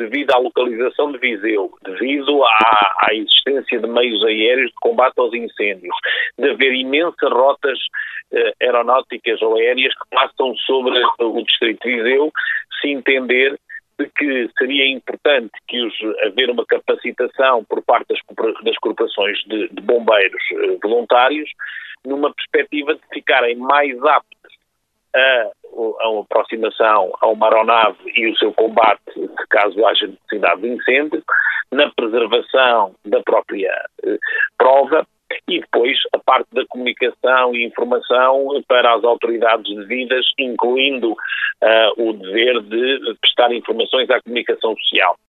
devido à localização de Viseu, devido à existência de meios aéreos de combate aos incêndios, de haver imensas rotas aeronáuticas ou aéreas que passam sobre o distrito de Viseu, se entender de que seria importante haver uma capacitação por parte das corporações de bombeiros voluntários, numa perspectiva de ficarem mais aptos a uma aproximação a uma aeronave e o seu combate, caso haja necessidade de incêndio, na preservação da própria prova, e depois a parte da comunicação e informação para as autoridades devidas, incluindo o dever de prestar informações à comunicação social.